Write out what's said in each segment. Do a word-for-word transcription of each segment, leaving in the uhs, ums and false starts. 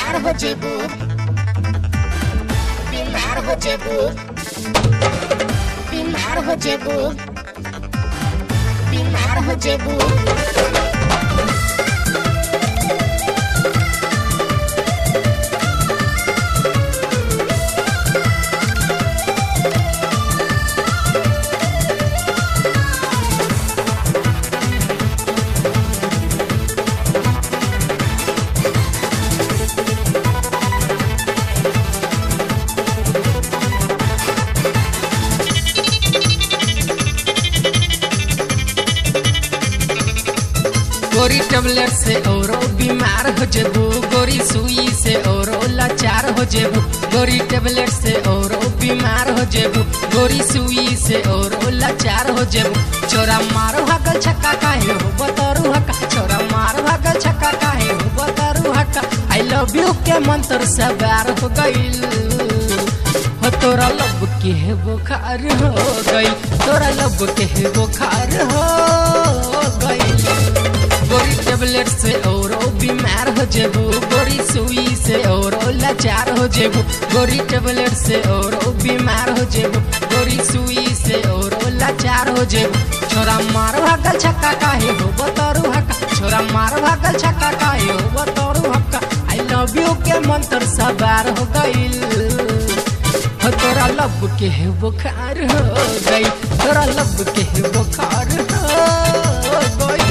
बीमार हो जेबू बीमार हो जेबू बीमार हो जेबू बीमार हो जेबू गोरी टेबलेट से औरो बीमार हो जेबू गोरी सुई से औरो लाचार हो जेबू गोरी टेबलेट से औरो बीमार हो जेबू गोरी सुई से औरो लाचार हो जेबू छोरा मारो हकल छक्का काहे हो बतरू हक्का छोरा मारो हकल छक्का काहे हो बतरू हक्का आई लव यू के मंत्र से बार हो गइल हो तोरा लब के बुखार हो गई तोरा लब के बुखार हो गई गोरी टेबलेट से औरो बीमार हो जेबू गोरी सुई से औरो लाचार हो जेबू गोरी टेबलेट से औरो बीमार हो जेबू गोरी सुई से औरो लाचार हो जेबू छोरा मार भागल छक्का काहे हो बतरू हक्का छोरा मार भागल छक्का काहे हो बतरू हक्का आई लव यू के मंत्र सवार हो गइल हो तोरा लब के बुखार हो गई तोरा लब के बुखार हो गई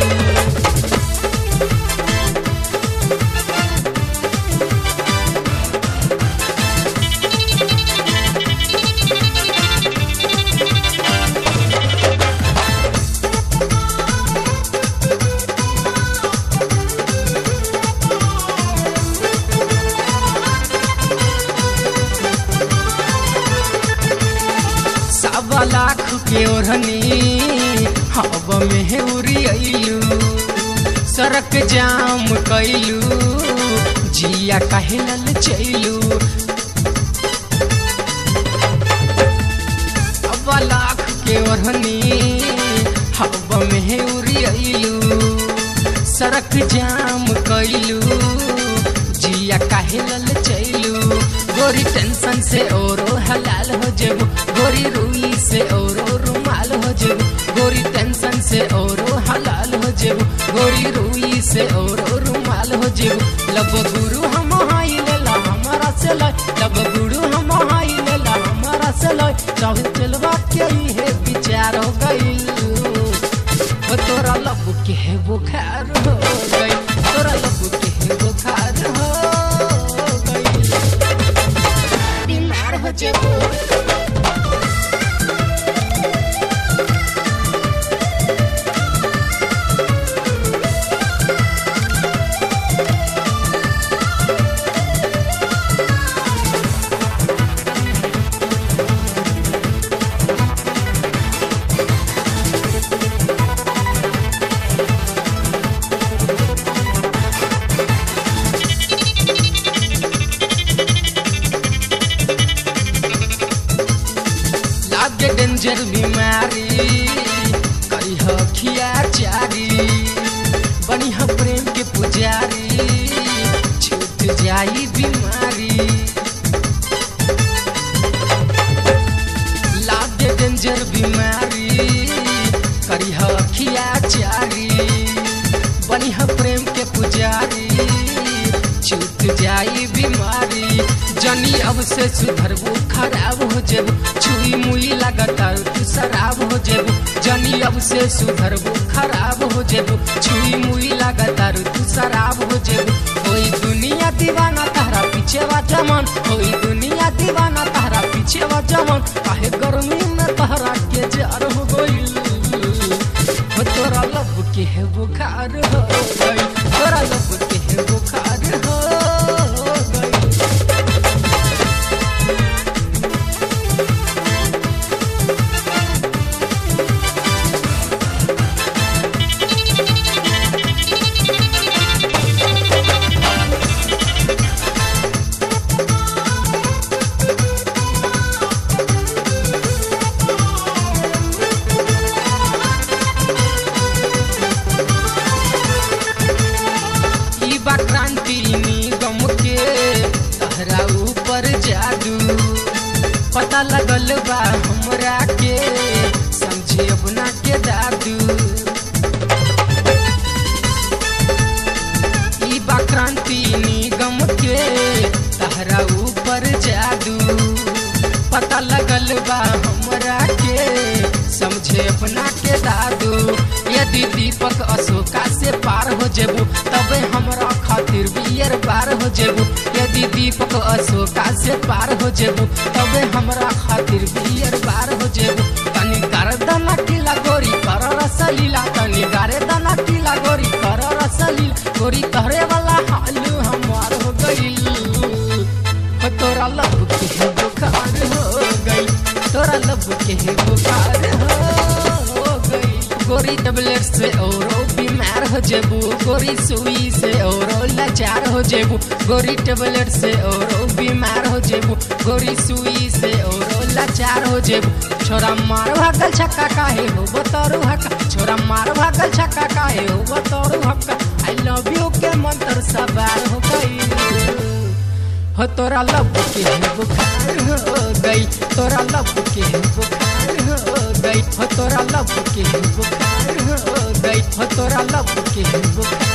सवा लाख के ओढ़नी हवा में उड़ी अइलू सड़क जाम कैलू जिया काहे लल चैलू सवा लाख के ओढ़नी हवा में उड़ी अइलू सड़क जाम कैलू जिया काहे लल चैलू गोरी टेंशन से औरो हलाल हो जेबू गोरी रुई से औरो रुमाल हो जेबू गोरी टेंशन से औरो हलाल हो जेबू गोरी रुई से औरो रुमाल हो जेबू लब गुरु हम हाई लेला हमारा से लय लब गुरु हम हाई लेला हमारा से लय चाहे चलवा के ही है विचार हो गइल हो तोरा लब के है बुखार हो गई तोरा लब के है बुखार हो बीमार हो जेबू डेंजर बीमारी करी हो खिया चारी बनी हो प्रेम के पुजारी छूट जाई बीमारी लागे डेंजर बीमारी करी हो खिया चारी बनी हो प्रेम के पुजारी छूट जाई बीमारी जनी अब से सुधरबू खराब हो जेबू छुई मुई लगातार तू शराब हो जेबू जनी अब से सुधरबू खराब हो जेबू छुई मुई लगातार तू शराब हो जेबू कोई दुनिया दीवाना तहरा पीछे वा जमन कोई दुनिया दीवाना तहरा पीछे वा जमन काहे गर्मी में तहरा के जार हो गइल हो तोरा लब के है बुखार हो गई तोरा लब के है बुखार हो गई शक्ति निगम के तहरा ऊपर जादू पता लगल बा हमरा के समझे अपना के दादू यदि दीपक अशोका से पार हो जेबू तबे हमरा खातिर बियर पार हो जेबू यदि दीपक अशोका से पार हो जेबू तबे हमरा खातिर बियर पार हो जेबू तनी कर दाना किला गोरी कर रसलीला तनी गारे दाना किला गोरी कर रसलीला गोरी तहरे वाला हालू हमार हो गइल हो तोरा लब के बुखार हो गई तोरा लब के बुखार हो गई गोरी टेबलेट से औरो बीमार हो जेबू गोरी सुई से औरो लाचार हो जेबू गोरी टेबलेट से औरो बीमार हो जेबू गोरी सुई से औरो लाचार हो जेबू छोरा मार भागल छक्का काहे हो बतोरू हक्का छोरा मार भागल छक्का काहे हो बतोरू हक्का आई लव यू के मंत्र सवार हो गई हो तोरा लब के बुखार हो गई तोरा लब के बुखार हो गई हो तोरा लब के बुखार हो गई हो तोरा लब के बुखार